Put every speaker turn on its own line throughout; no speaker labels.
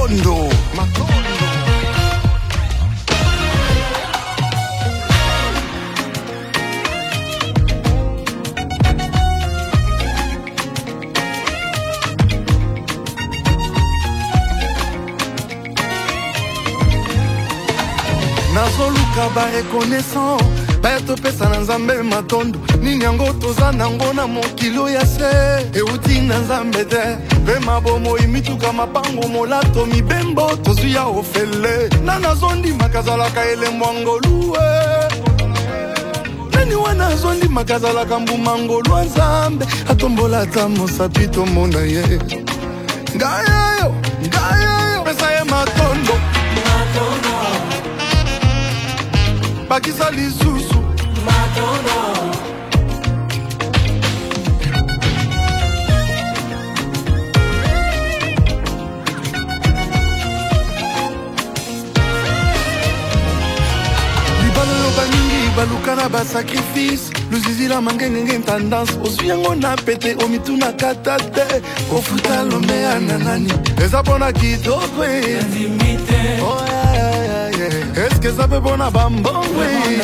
Matondo. Nazoluka ba reconnaissant ba topesa na nzambe matondo nini yango toza nango na mokilo ya se euti na nzambe te pe mabomo imituka mapango molato mibembo tozwi ya ofele na nazondi makazalaka elembo ngolue nani wana zondi makazalaka mbuma ngolua nzambe atombola ta mosapi tomona ye ngayo pesa ye matondo bakisa lisusu matondo libalo baningi balukana ba sacrifice luzizila mangengenge tendance osviango na pete omituna katate ofuta lomea na nani eza pona kitoko oh est-ce que ça peut bona bambongwe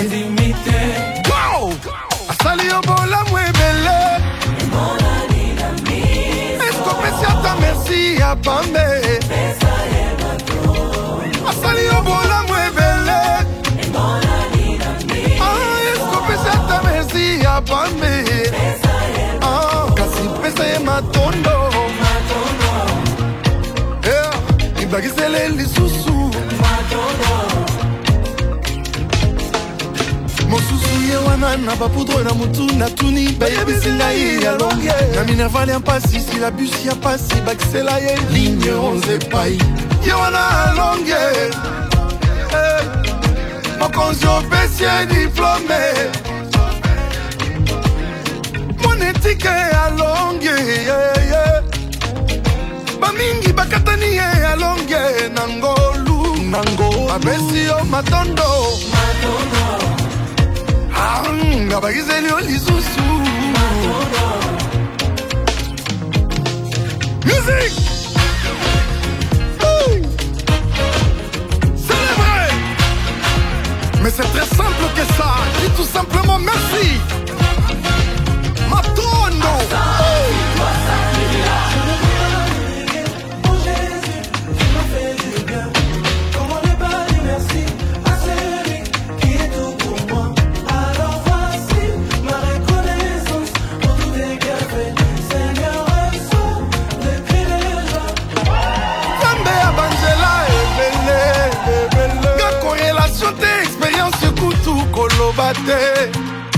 wow asali yo bola mwebele est-ce que pesiata merci ya pambe asali yo bola mwebele est-ce que pesiata merci ya pambe kasi pesa ye matondo ibakisele lisusu mosusu ye wana na bapudro na mutu na tuni bayebisi ngai ya longe na minervale ya mpasi si la busi ya pasi bakisela ye ligne 11 epai ye wana longe mokonzi opesi ye diplome monetike ya longe bamingi bakatani ye ya longe nango abesi yo matondo ngabakiseli yo lisusu music célébrez mais c'est très simple que ça dis tout simplement merci matondo kolobate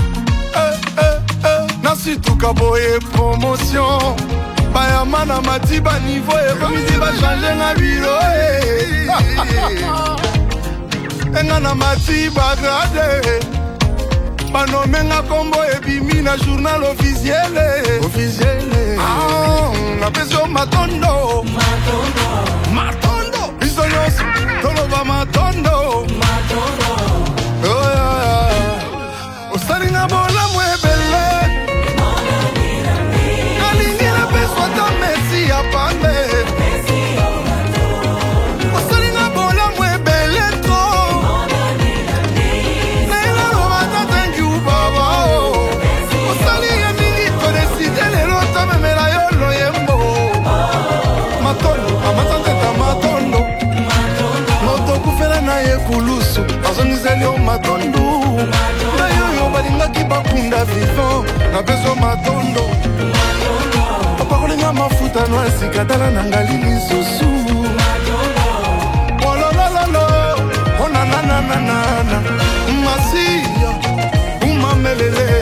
nasituka boye promotion bayama na matiba niveau ekomisi bachange nga biro enga na matiba grade banomenga kombo ebimi na journal officiele napesio matondo biso nyonso toloba matondo osalinga bola mwebele nalingi napeswa ta mesi ya pambe osalinga bola mwebele to naelaloba ta thank you baba osalinga mingi todeside lelo tamemela yo loyembo matondo amatanteta matondo motokufela na ye kulusu azongiseli yo matondo balingaki bakunda vivant na beso matondo opakolinga mafuta no asika tala na ngali lisusu ololololo onanananana masiya umamelele